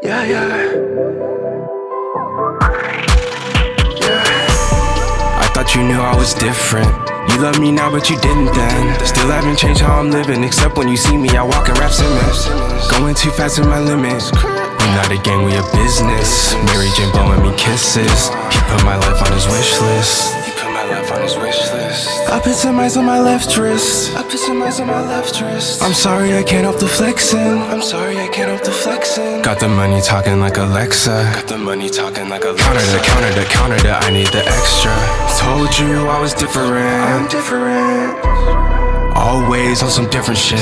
Yeah, yeah. I thought you knew I was different. You love me now, but you didn't then. Still haven't changed how I'm living, except when you see me, I walk and rap Simmons. Going too fast in my limits. We not a gang, we a business. Mary Jane blowing me kisses. He put my life on his wish list. I put some ice on my left wrist. I'm sorry, I can't help the flexing. Got the money talking like Alexa. Counter to counter to, I need the extra. Told you I was different. I'm different. Always on some different shit.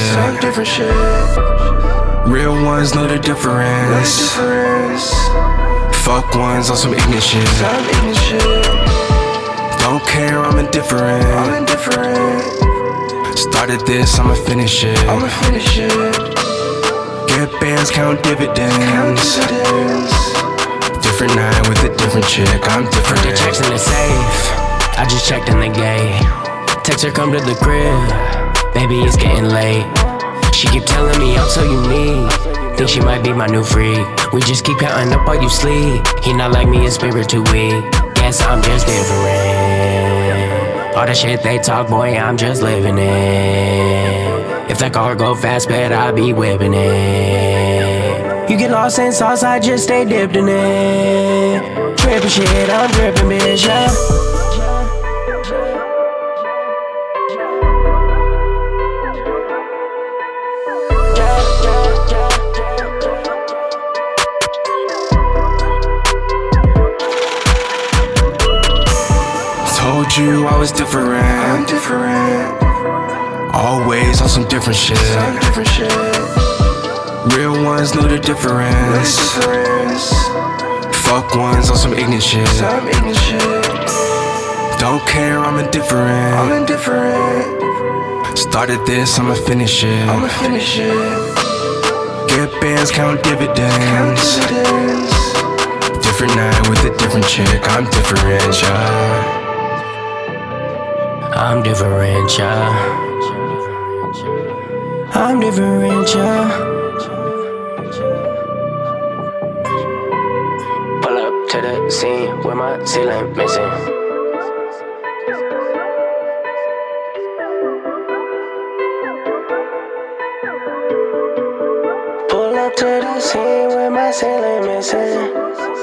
Real ones know the difference. Fuck ones on some ignorant shit. Don't care, I'm indifferent. Started this, I'ma finish it. Get bands, count dividends. Different night with a different chick, I'm different. The checks in the safe, I just checked in the gate. Text her, come to the crib. Baby, it's getting late. She keep telling me I'm so unique. Think she might be my new freak. We just keep counting up while you sleep. He not like me, his spirit too weak. Guess I'm just different. All the shit they talk, boy, I'm just living it. If that car go fast, bet I be whipping it. You get lost in sauce, I just stay dipped in it. Trippin' shit, I'm drippin', bitch, yeah. Told you I was different. I'm different. Always on some different shit. Real ones know the difference. Fuck ones on some ignorant shit. Don't care, I'm indifferent. Started this, I'ma finish it. Get bands, count dividends. Different night with a different chick. I'm different, yeah. I'm different, yeah. I'm different, yeah. Pull up to the scene with my ceiling missing. Pull up to the scene with my ceiling missing.